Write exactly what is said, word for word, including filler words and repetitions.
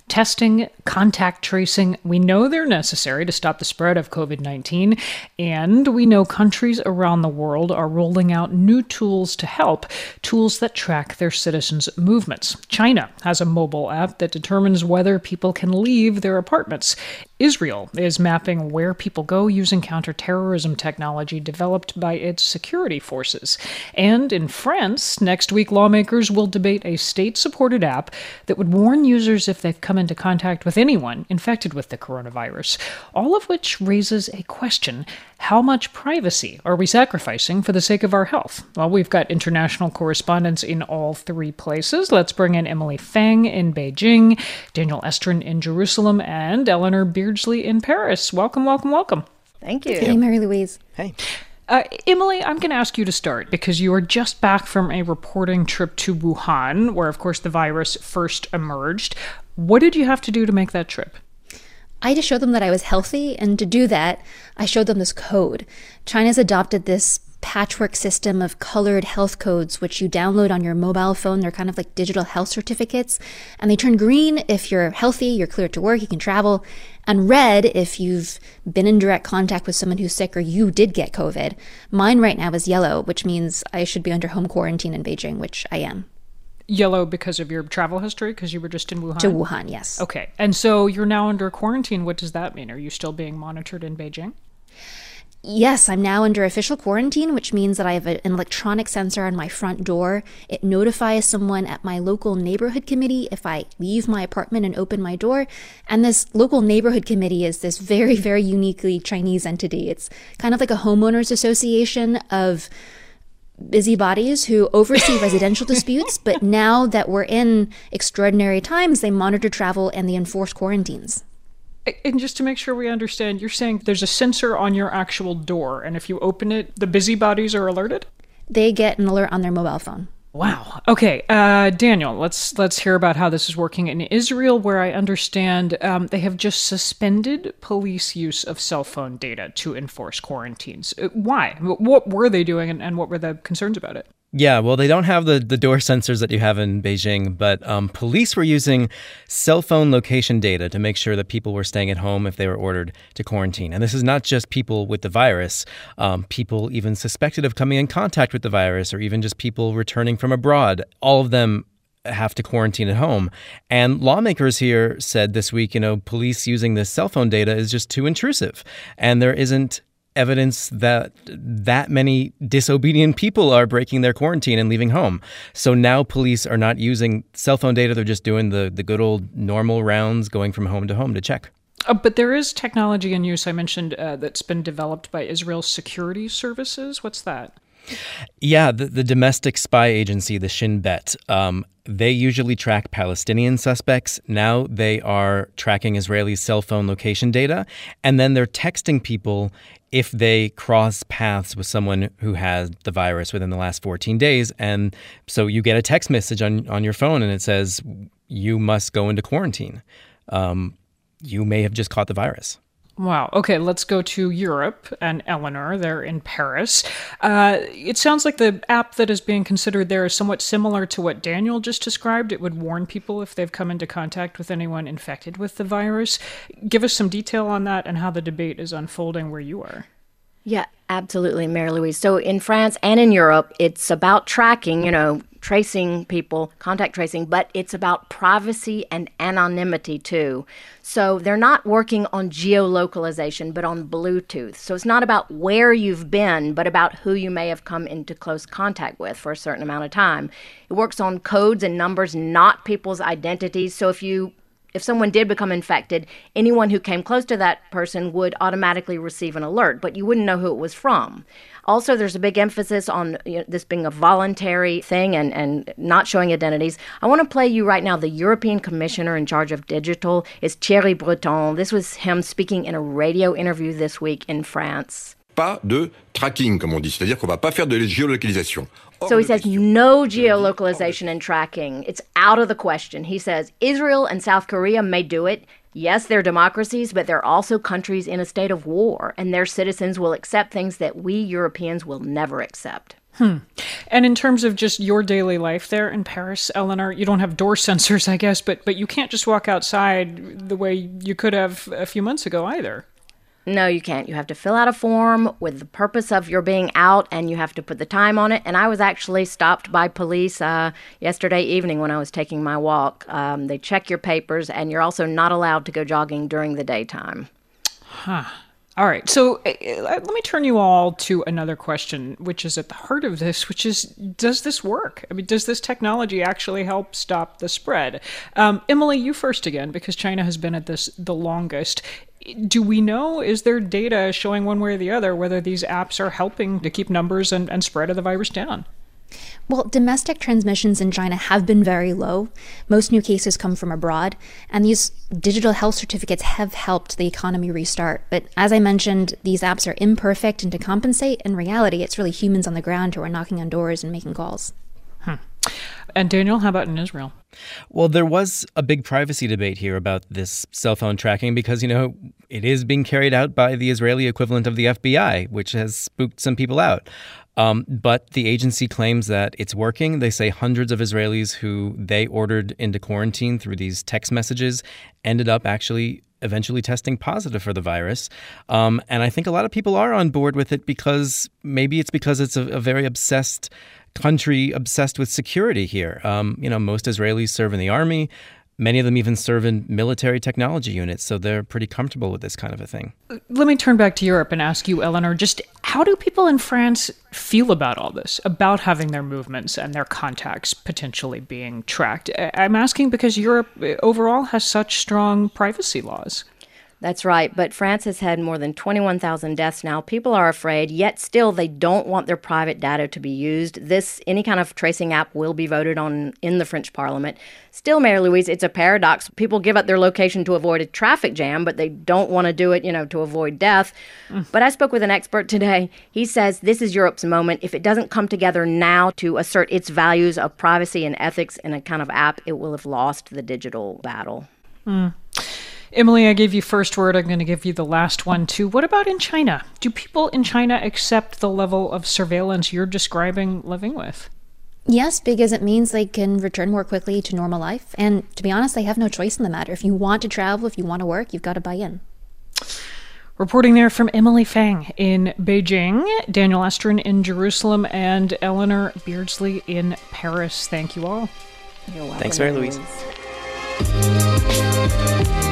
Testing, contact tracing, we know they're necessary to stop the spread of covid nineteen, and we know countries around the world are rolling out new tools to help, tools that track their citizens' movements. China has a mobile app that determines whether people can leave their apartments. Israel is mapping where people go using counterterrorism technology developed by its security forces. And in France, next week, lawmakers will debate a state-supported app that would warn users if they've come into contact with anyone infected with the coronavirus. All of which raises a question: how much privacy are we sacrificing for the sake of our health? Well, we've got international correspondents in all three places. Let's bring in Emily Feng in Beijing, Daniel Estrin in Jerusalem, and Eleanor Beardsley in Paris. Welcome, welcome, welcome. Thank you. Hey, Mary Louise. Hey. Uh, Emily, I'm going to ask you to start because you are just back from a reporting trip to Wuhan, where, of course, the virus first emerged. What did you have to do to make that trip? I had to show them that I was healthy, and to do that, I showed them this code. China's adopted this patchwork system of colored health codes, which you download on your mobile phone. They're kind of like digital health certificates, and they turn green if you're healthy, you're cleared to work, you can travel, and red if you've been in direct contact with someone who's sick or you did get COVID. Mine right now is yellow, which means I should be under home quarantine in Beijing, which I am. Yellow because of your travel history, because you were just in Wuhan? To Wuhan, yes. Okay. And so you're now under quarantine. What does that mean? Are you still being monitored in Beijing? Yes, I'm now under official quarantine, which means that I have a, an electronic sensor on my front door. It notifies someone at my local neighborhood committee if I leave my apartment and open my door. And this local neighborhood committee is this very, very uniquely Chinese entity. It's kind of like a homeowners association of busybodies who oversee residential disputes, but now that we're in extraordinary times, they monitor travel and they enforce quarantines. And just to make sure we understand, you're saying there's a sensor on your actual door, and if you open it, the busybodies are alerted? They get an alert on their mobile phone. Wow. Okay, uh, Daniel, let's let's hear about how this is working in Israel, where I understand um, they have just suspended police use of cell phone data to enforce quarantines. Why? What were they doing, and, and what were the concerns about it? Yeah, well, they don't have the, the door sensors that you have in Beijing, but um, police were using cell phone location data to make sure that people were staying at home if they were ordered to quarantine. And this is not just people with the virus, um, people even suspected of coming in contact with the virus, or even just people returning from abroad. All of them have to quarantine at home. And lawmakers here said this week, you know, police using this cell phone data is just too intrusive. And there isn't evidence that that many disobedient people are breaking their quarantine and leaving home. So now police are not using cell phone data. They're just doing the, the good old normal rounds, going from home to home to check. Uh, but there is technology in use, I mentioned, uh, that's been developed by Israel's security services. What's that? Yeah, the, the domestic spy agency, the Shin Bet, um, they usually track Palestinian suspects. Now they are tracking Israeli cell phone location data, and then they're texting people if they cross paths with someone who has the virus within the last fourteen days. And so you get a text message on, on your phone, and it says, you must go into quarantine. Um, you may have just caught the virus. Wow. Okay, let's go to Europe and Eleanor. They're in Paris. Uh, it sounds like the app that is being considered there is somewhat similar to what Daniel just described. It would warn people if they've come into contact with anyone infected with the virus. Give us some detail on that and how the debate is unfolding where you are. Yeah, absolutely, Mary Louise. So in France and in Europe, it's about tracking, you know, tracing people, contact tracing, but it's about privacy and anonymity too. So they're not working on geolocalization, but on Bluetooth. So it's not about where you've been, but about who you may have come into close contact with for a certain amount of time. It works on codes and numbers, not people's identities. So if you If someone did become infected, anyone who came close to that person would automatically receive an alert, but you wouldn't know who it was from. Also, there's a big emphasis on you know, this being a voluntary thing and, and not showing identities. I want to play you right now the European Commissioner in charge of digital is Thierry Breton. This was him speaking in a radio interview this week in France. Pas de tracking, comme on dit, c'est-à-dire qu'on va pas faire de géolocalisation. So he says no geolocalization and tracking. It's out of the question. He says Israel and South Korea may do it. Yes, they're democracies, but they're also countries in a state of war, and their citizens will accept things that we Europeans will never accept. Hmm. And in terms of just your daily life there in Paris, Eleanor, you don't have door sensors, I guess, but but you can't just walk outside the way you could have a few months ago either. No, you can't. You have to fill out a form with the purpose of your being out, and you have to put the time on it. And I was actually stopped by police uh, yesterday evening when I was taking my walk. Um, they check your papers, and you're also not allowed to go jogging during the daytime. Huh. All right. So uh, let me turn you all to another question, which is at the heart of this, which is, does this work? I mean, does this technology actually help stop the spread? Um, Emily, you first again, because China has been at this the longest. Do we know, is there data showing one way or the other whether these apps are helping to keep numbers and, and spread of the virus down? Well, domestic transmissions in China have been very low. Most new cases come from abroad, and these digital health certificates have helped the economy restart. But as I mentioned, these apps are imperfect, and to compensate, in reality, it's really humans on the ground who are knocking on doors and making calls. Hmm. And Daniel, how about in Israel? Well, there was a big privacy debate here about this cell phone tracking because, you know, it is being carried out by the Israeli equivalent of the F B I, which has spooked some people out. Um, but the agency claims that it's working. They say hundreds of Israelis who they ordered into quarantine through these text messages ended up actually eventually testing positive for the virus. Um, and I think a lot of people are on board with it because maybe it's because it's a, a very obsessed country, obsessed with security here. Um, you know, most Israelis serve in the army. Many of them even serve in military technology units, so they're pretty comfortable with this kind of a thing. Let me turn back to Europe and ask you, Eleanor, just how do people in France feel about all this, about having their movements and their contacts potentially being tracked? I'm asking because Europe overall has such strong privacy laws. That's right, but France has had more than twenty-one thousand deaths now. People are afraid, yet still they don't want their private data to be used. This, any kind of tracing app will be voted on in the French Parliament. Still, Mary Louise, it's a paradox. People give up their location to avoid a traffic jam, but they don't want to do it, you know, to avoid death. Mm. But I spoke with an expert today. He says this is Europe's moment. If it doesn't come together now to assert its values of privacy and ethics in a kind of app, it will have lost the digital battle. Mm. Emily, I gave you first word. I'm going to give you the last one, too. What about in China? Do people in China accept the level of surveillance you're describing living with? Yes, because it means they can return more quickly to normal life. And to be honest, they have no choice in the matter. If you want to travel, if you want to work, you've got to buy in. Reporting there from Emily Fang in Beijing, Daniel Estrin in Jerusalem, and Eleanor Beardsley in Paris. Thank you all. You're welcome. Thanks, Mary Louise.